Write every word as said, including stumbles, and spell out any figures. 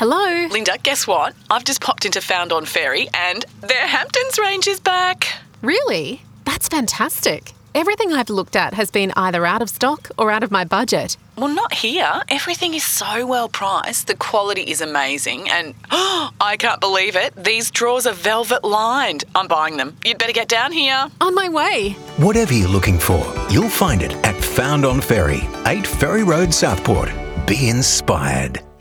Hello? Linda, guess what? I've just popped into Found on Ferry and their Hamptons range is back. Really? That's fantastic. Everything I've looked at has been either out of stock or out of my budget. Well, not here. Everything is so well priced. The quality is amazing and oh, I can't believe it. These drawers are velvet lined. I'm buying them. You'd better get down here. On my way. Whatever you're looking for, you'll find it at Found on Ferry, eight Ferry Road, Southport. Be inspired.